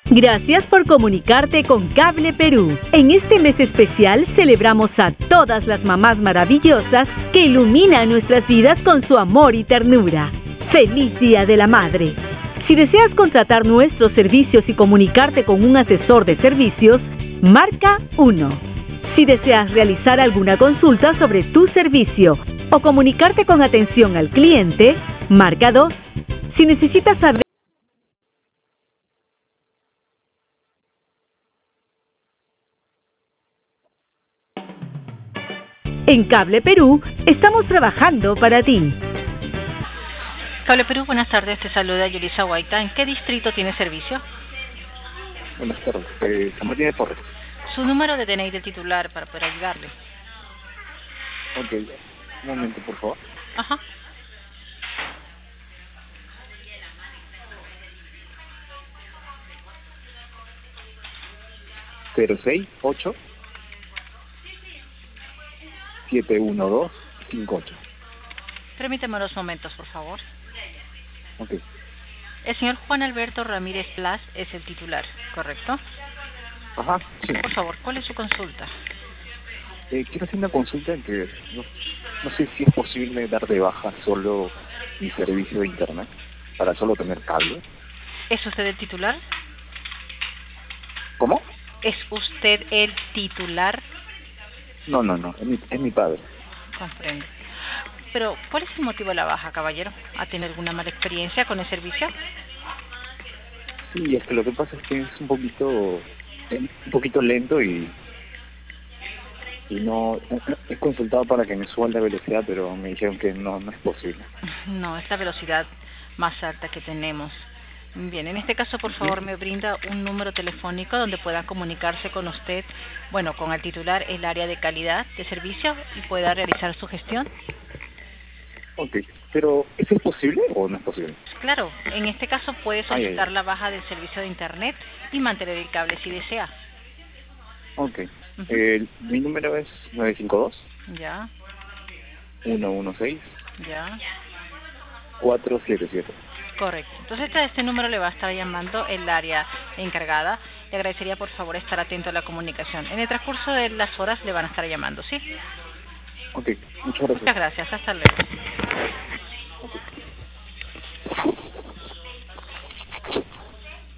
Gracias por comunicarte con Cable Perú. En este mes especial celebramos a todas las mamás maravillosas que iluminan nuestras vidas con su amor y ternura. ¡Feliz Día de la Madre! Si deseas contratar nuestros servicios y comunicarte con un asesor de servicios, marca 1. Si deseas realizar alguna consulta sobre tu servicio o comunicarte con atención al cliente, marca 2. Si necesitas saber en Cable Perú, estamos trabajando para ti. Cable Perú, buenas tardes. Te saluda Yulisa Guaita. ¿En qué distrito tiene servicio? Buenas tardes. San Martín de Porres. Su número de DNI del titular para poder ayudarle. Ok, un momento, por favor. Ajá. Cero 6 8 712 58. Permítame unos momentos, por favor. Ok. El señor Juan Alberto Ramírez Plas es el titular, ¿correcto? Ajá, sí. Por favor, ¿cuál es su consulta? Quiero hacer una consulta en que no sé si es posible dar de baja solo mi servicio de internet para solo tener cable. ¿Es usted el titular? ¿Cómo? ¿Es usted el titular? No, es mi padre. Comprendo. Pero, ¿cuál es el motivo de la baja, caballero? ¿Ha tenido alguna mala experiencia con el servicio? Sí, es que lo que pasa es que es un poquito lento y no he consultado para que me suban la velocidad, pero me dijeron que no es posible. No, es la velocidad más alta que tenemos. Bien, en este caso, por favor, me brinda un número telefónico donde pueda comunicarse con usted, bueno, con el titular, el área de calidad de servicio y pueda realizar su gestión. Ok, pero ¿eso es posible o no es posible? Claro, en este caso puede solicitar la baja del servicio de internet y mantener el cable si desea. Ok, mi número es 952 Ya, 116 ya. 477. Correcto. Entonces a este número le va a estar llamando el área encargada. Le agradecería por favor estar atento a la comunicación. En el transcurso de las horas le van a estar llamando, ¿sí? Ok, muchas gracias. Muchas gracias. Hasta luego.